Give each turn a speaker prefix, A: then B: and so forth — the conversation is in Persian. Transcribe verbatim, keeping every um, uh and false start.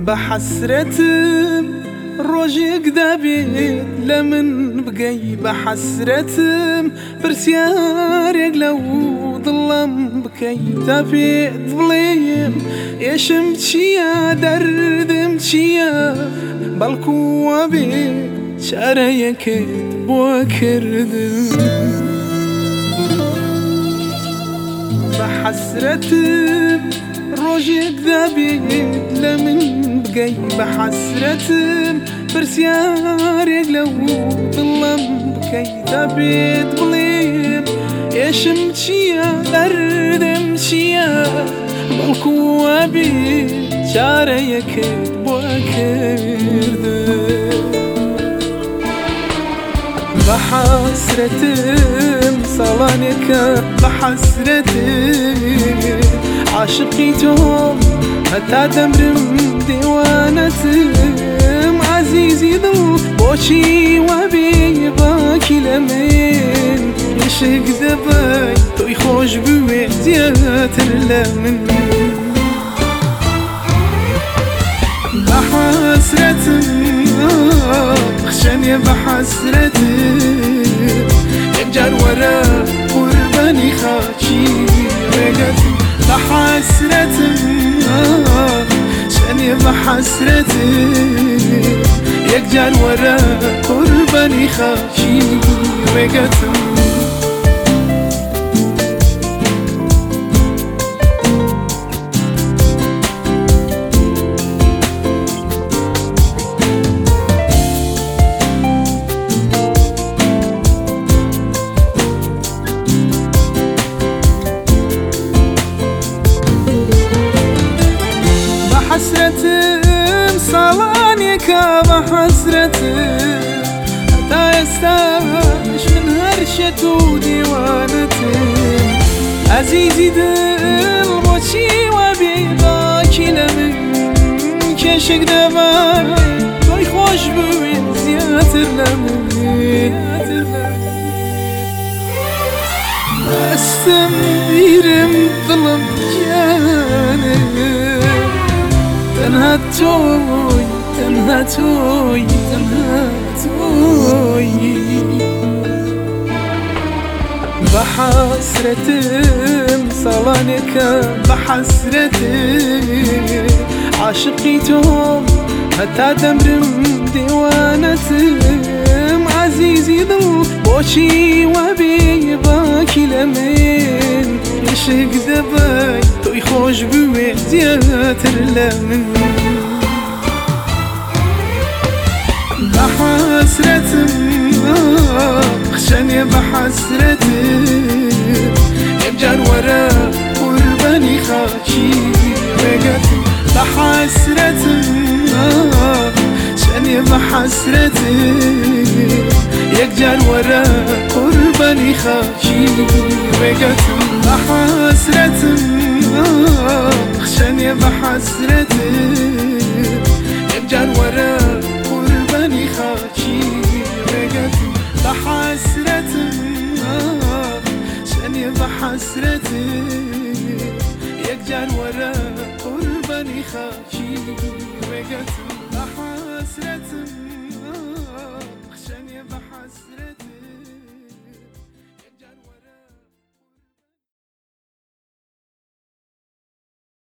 A: بحسرتم روجك دبيت لمن بقي بحسرتم برسيارك لو ظلم بكي تبيت ظليم يشمت شيا دردمت شيا بالكوا بيت شاريك بوكردم بحسرتم روجك ذابيت لمن بقي بحسرتم برسيارك لو ظلم بكي ثابت بليم يشمت شيا دردم شيا بالكوا بيت شاريك بوكردم بحسرتم صلانك بحسرتم عاشقيتهم حتى دمرم ديوانتم عزيزي ضل بوشي وبي باكي لمن يشق دبي توي خوش بوي زياتر لمن بحسرتم خشاني بحسرتم يبجر ورا قرباني خاكي رقتم بحسرتم خشاني بحسرتم يبجر ورا قرباني خاكي رقتم بحسرتم صلانيك بحسرتم حتى يستاش من هرشة وديوانتم عزيزي دل بوشي وبيباكي لمن كشك دبر توي خوش بوين زياتر لمن أستم بيرم ظلم جانب تنها توي تنها توي تنها توي بحسرتم صلانك بحسرتم عاشقيتهم حتى دمرم ديوانتم عزيزي ضل بوشي وبي باكي لمن يشق دبي توي خوش بوي زياتر لمن بحسرتم خشاني بحسرتم يبجر ورا قرباني خاكي رقتم بحسرتم خشاني بحسرتم يكجر ورا قرباني خاكي رقتم بحسرتم خشاني بحسرتم يكجر ورا قرباني خاكي رقتم بحسرتم خشاني بحسرتم يكجر ورا قرباني خاكي رقتم بحسرتم خشاني بحسرتم